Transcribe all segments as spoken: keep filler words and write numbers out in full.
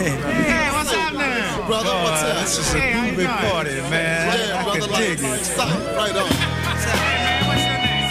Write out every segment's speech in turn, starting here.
Hey, what's happening? Brother, oh, what's up? This is a hey, groovy party, man. Yeah, I brother, can like, dig it. Stop, right on. Hey, man, what's your name?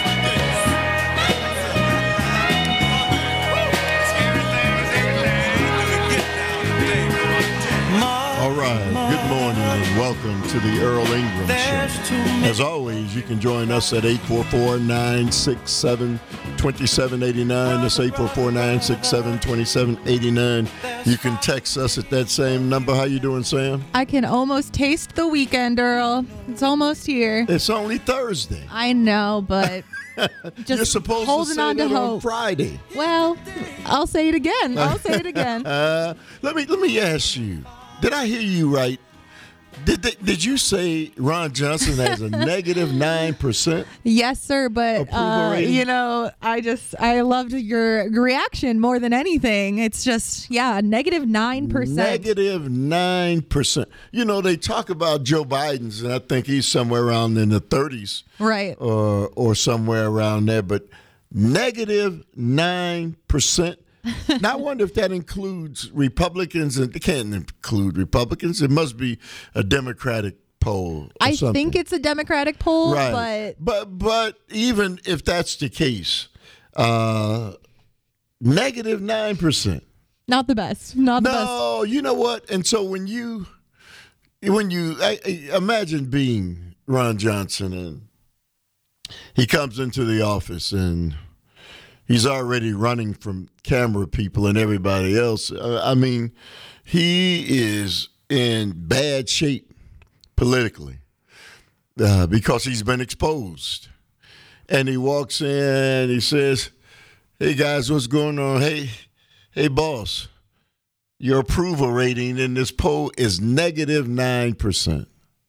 All right, good morning and welcome to the Earl Ingram Show. As always, you can join us at eight four four, nine six seven, two seven eight nine. That's eight four four, nine six seven, two seven eight nine. You can text us at that same number. How you doing, Sam? I can almost taste the weekend, Earl. It's almost here. It's only Thursday. I know, but just You're supposed holding to say on to that hope. on Friday. Well, I'll say it again. I'll say it again. Uh, let me let me ask you. Did I hear you right? Did they, did you say Ron Johnson has a negative nine percent? Yes, sir. But Approval uh, rating? you know, I just I loved your reaction more than anything. It's just yeah, negative nine percent. Negative nine percent. You know, they talk about Joe Biden's, and I think he's somewhere around in the thirties, Right. or or somewhere around there. But negative nine percent. Now I wonder if that includes Republicans, and it can't include Republicans. It must be a Democratic poll. Or I something. think it's a Democratic poll, Right. but but but even if that's the case, uh, negative nine percent. not the best. Not the best. No, you know what? And so when you when you I, I, imagine being Ron Johnson, and he comes into the office and he's already running from camera people and everybody else. Uh, I mean, he is in bad shape politically uh, because he's been exposed. And he walks in, he says, "Hey guys, what's going on? Hey, hey boss, your approval rating in this poll is negative nine percent."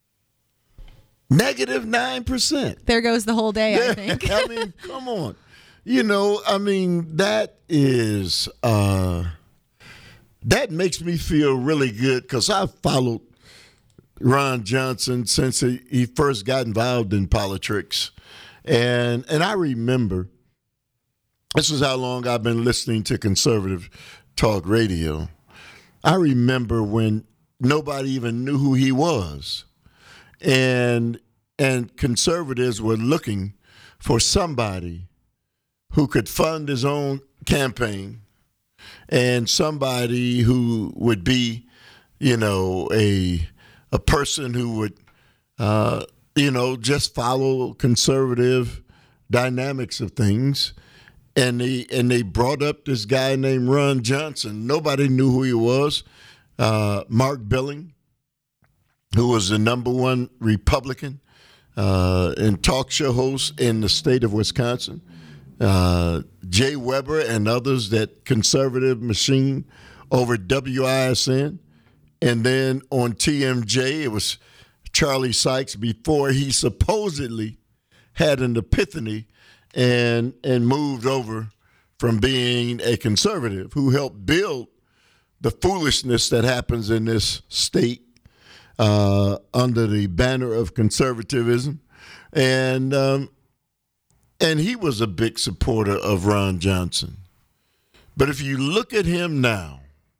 Negative nine percent. There goes the whole day, Yeah, I think. I mean, come on. You know, I mean, that is, uh, that makes me feel really good because I've followed Ron Johnson since he, he first got involved in politics. And and I remember, this is how long I've been listening to conservative talk radio. I remember when nobody even knew who he was. And and conservatives were looking for somebody who could fund his own campaign, and somebody who would be, you know, a a person who would, uh, you know, just follow conservative dynamics of things. And they and they brought up this guy named Ron Johnson. Nobody knew who he was. Uh, Mark Billing, who was the number one Republican uh, and talk show host in the state of Wisconsin. Uh, Jay Weber and others, that conservative machine over W I S N. And then on T M J, it was Charlie Sykes before he supposedly had an epiphany and and moved over from being a conservative who helped build the foolishness that happens in this state uh, under the banner of conservatism. And um, And he was a big supporter of Ron Johnson. But if you look at him now,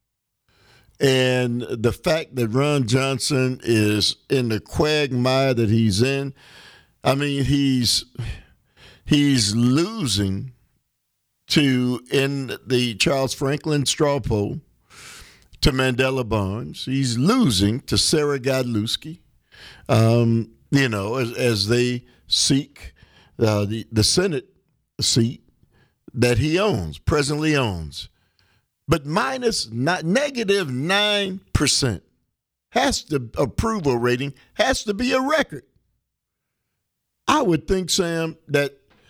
and the fact that Ron Johnson is in the quagmire that he's in, I mean, he's he's losing to, in the Charles Franklin straw poll, to Mandela Barnes. He's losing to Sarah Godlewski, um, you know, as, as they seek Uh, the, the Senate seat that he owns, presently owns. But minus not negative nine percent has to, approval rating has to be a record. I would think, Sam, that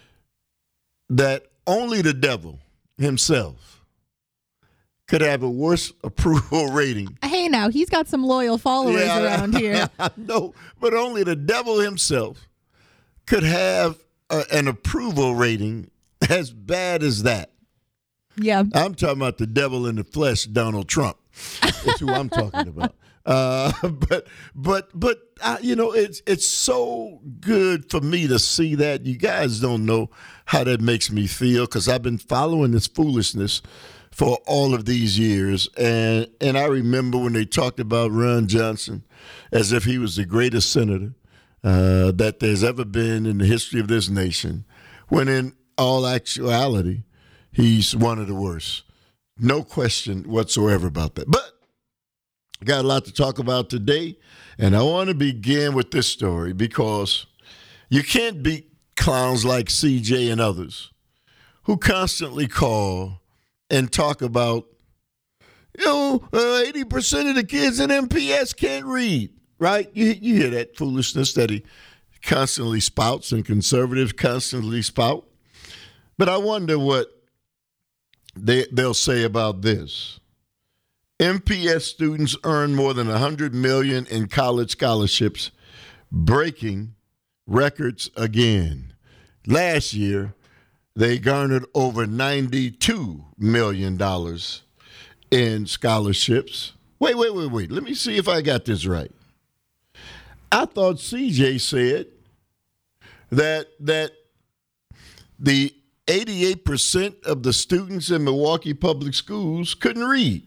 that only the devil himself could have a worse approval rating. Hey, now, he's got some loyal followers Yeah, around here. No, but only the devil himself could have Uh, an approval rating as bad as that. Yeah. I'm talking about the devil in the flesh, Donald Trump. That's who I'm talking about. Uh, but but but uh, you know, it's it's so good for me to see that. You guys don't know how that makes me feel because I've been following this foolishness for all of these years. And and I remember when they talked about Ron Johnson as if he was the greatest senator uh, that there's ever been in the history of this nation, when in all actuality, he's one of the worst. No question whatsoever about that. But I got a lot to talk about today, and I want to begin with this story because you can't beat clowns like C J and others who constantly call and talk about, you know, uh, eighty percent of the kids in M P S can't read, right? You, you hear that foolishness that he constantly spouts and conservatives constantly spout. But I wonder what they, they'll say about this. M P S students earn more than one hundred million dollars in college scholarships, breaking records again. Last year, they garnered over ninety-two million dollars in scholarships. Wait, wait, wait, wait. Let me see if I got this right. I thought C J said that that the eighty-eight percent of the students in Milwaukee public schools couldn't read.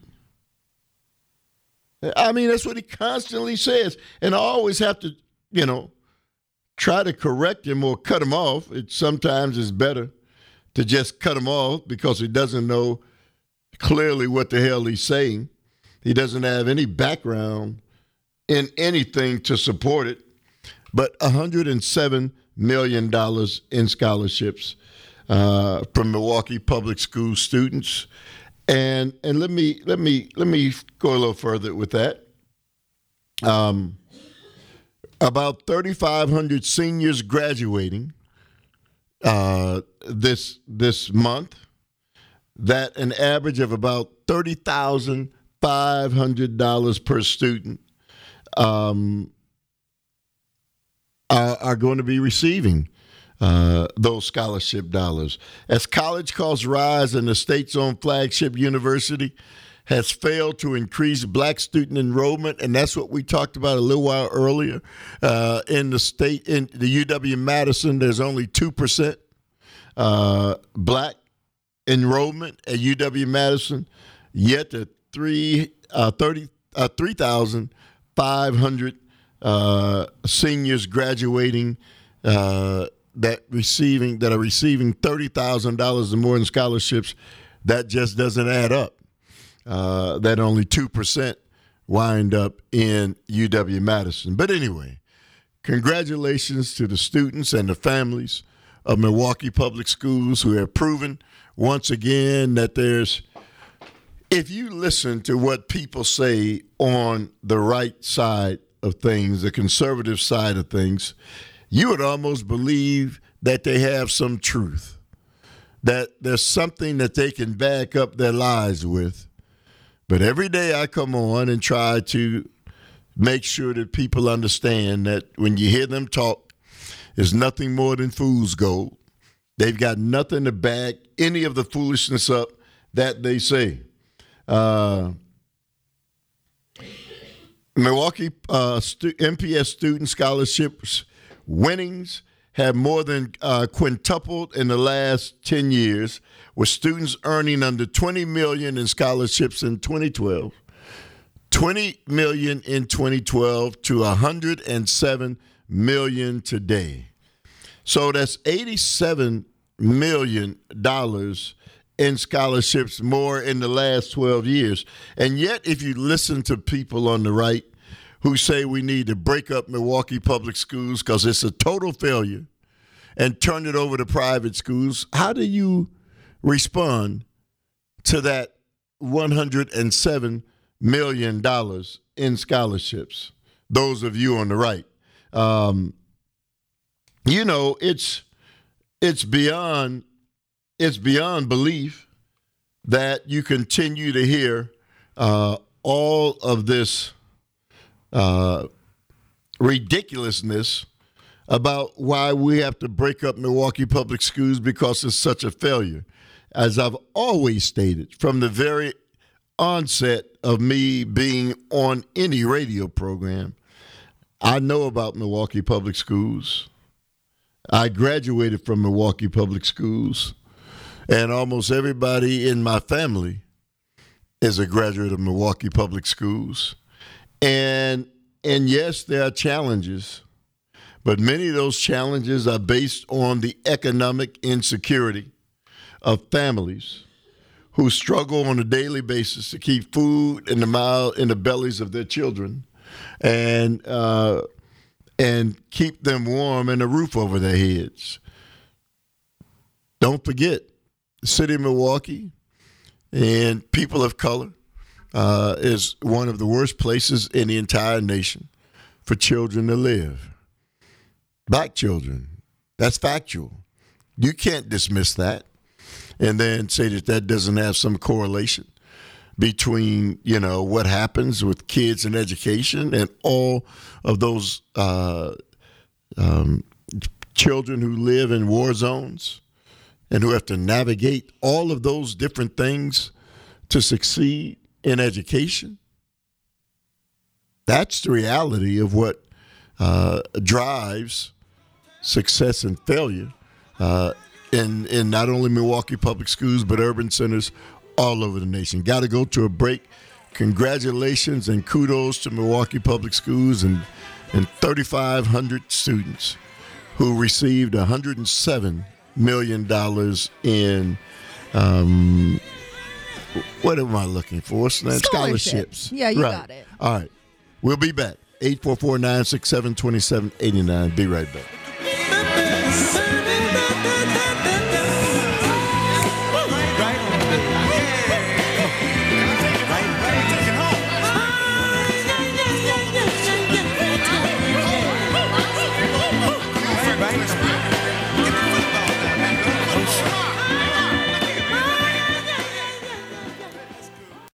I mean, that's what he constantly says. And I always have to, you know, try to correct him or cut him off. It sometimes is better to just cut him off because he doesn't know clearly what the hell he's saying. He doesn't have any background in anything to support it. But one hundred seven million dollars in scholarships uh, from Milwaukee public school students. And and let me let me let me go a little further with that. Um, about thirty-five hundred seniors graduating uh, this this month. That an average of about thirty thousand five hundred dollars per student um, are, are going to be receiving Uh, those scholarship dollars. As college costs rise and the state's own flagship university has failed to increase black student enrollment, and that's what we talked about a little while earlier. Uh, in the state, in the U W-Madison, there's only two percent uh, black enrollment at U W-Madison, yet the three, uh, thirty, uh, three thousand five hundred uh, seniors graduating uh that receiving that are receiving thirty thousand dollars or more in scholarships, that just doesn't add up. Uh, that only two percent wind up in U W-Madison. But anyway, congratulations to the students and the families of Milwaukee Public Schools who have proven once again that there's, if you listen to what people say on the right side of things, the conservative side of things, you would almost believe that they have some truth, that there's something that they can back up their lies with. But every day I come on and try to make sure that people understand that when you hear them talk, it's nothing more than fool's gold. They've got nothing to back any of the foolishness up that they say. Uh, Milwaukee uh, stu- M P S student scholarships winnings have more than uh, quintupled in the last ten years, with students earning under twenty million dollars in scholarships in twenty twelve, twenty million dollars in twenty twelve to one hundred seven million dollars today. So that's eighty-seven million dollars in scholarships more in the last twelve years. And yet, if you listen to people on the right who say we need to break up Milwaukee public schools because it's a total failure and turn it over to private schools, how do you respond to that one hundred seven million dollars in scholarships? Those of you on the right. Um, you know, it's it's beyond it's beyond belief that you continue to hear uh, all of this Uh, ridiculousness about why we have to break up Milwaukee public schools because it's such a failure. As I've always stated from the very onset of me being on any radio program, I know about Milwaukee public schools. I graduated from Milwaukee public schools, and almost everybody in my family is a graduate of Milwaukee Public Schools. And and yes, there are challenges, but many of those challenges are based on the economic insecurity of families who struggle on a daily basis to keep food in the mouth in the bellies of their children, and uh, and keep them warm and a roof over their heads. Don't forget, the city of Milwaukee and people of color uh, is one of the worst places in the entire nation for children to live. Black children, that's factual. You can't dismiss that and then say that that doesn't have some correlation between, you know, what happens with kids and education and all of those uh, um, children who live in war zones and who have to navigate all of those different things to succeed in education. That's the reality of what uh, drives success and failure uh, in, in not only Milwaukee Public Schools, but urban centers all over the nation. Got to go to a break. Congratulations and kudos to Milwaukee Public Schools and, and thirty-five hundred students who received one hundred seven million dollars in, um, what am I looking for? Scholarships. Scholarships. Yeah, you right. got it. All right. We'll be back. eight four four, nine six seven, two seven eight nine. Be right back.